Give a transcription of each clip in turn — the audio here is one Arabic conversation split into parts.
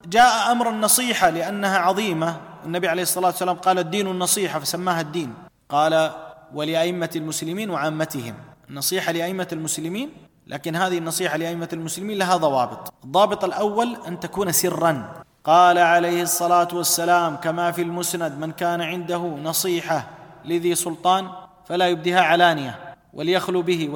جاء أمر النصيحة لأنها عظيمة. النبي عليه الصلاة والسلام قال الدين النصيحة فسماها الدين. قال ولأئمة المسلمين وعامتهم، النصيحة لأئمة المسلمين، لكن هذه النصيحة لأئمة المسلمين لها ضوابط. الضابط الأول أن تكون سرا. قال عليه الصلاة والسلام كما في المسند: من كان عنده نصيحة لذي سلطان فلا يبدها علانية وليخلو به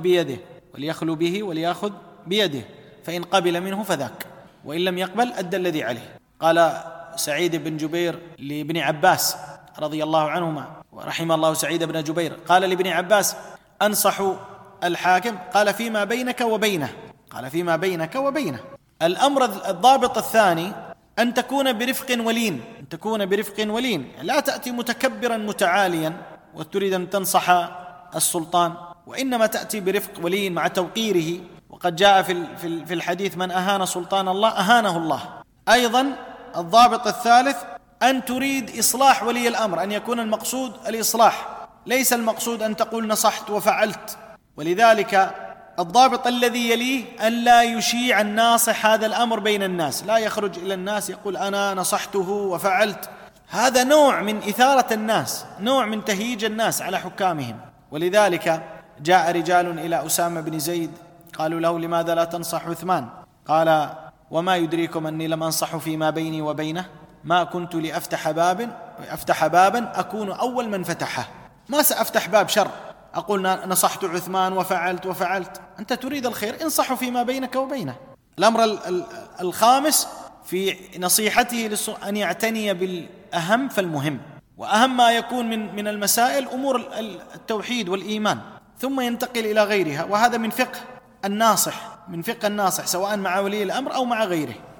وليأخذ بيده فإن قبل منه فذاك، وإن لم يقبل أدى الذي عليه. قال سعيد بن جبير لابن عباس رضي الله عنهما ورحم الله سعيد بن جبير، قال لابن عباس: أنصح الحاكم؟ قال فيما بينك وبينه. الأمر الضابط الثاني أن تكون برفق ولين، لا تأتي متكبرا متعاليا وتريد أن تنصح السلطان، وإنما تأتي برفق ولين مع توقيره. وقد جاء في الحديث: من أهان سلطان الله أهانه الله. أيضا الضابط الثالث أن تريد إصلاح ولي الأمر، أن يكون المقصود الإصلاح، ليس المقصود أن تقول نصحت وفعلت. ولذلك الضابط الذي يليه أن لا يشيع الناصح هذا الأمر بين الناس، لا يخرج إلى الناس يقول أنا نصحته وفعلت. هذا نوع من إثارة الناس، نوع من تهييج الناس على حكامهم. ولذلك جاء رجال إلى أسامة بن زيد قالوا له: لماذا لا تنصح عثمان؟ قال: وما يدريكم أني لم أنصح فيما بيني وبينه، ما كنت لأفتح بابا أكون أول من فتحه، ما سأفتح باب شر أقول نصحت عثمان وفعلت. أنت تريد الخير، انصحوا فيما بينك وبينه. الأمر الخامس في نصيحته أن يعتني بالأهم فالمهم، وأهم ما يكون من المسائل أمور التوحيد والإيمان، ثم ينتقل إلى غيرها. وهذا من فقه الناصح سواء مع ولي الأمر أو مع غيره.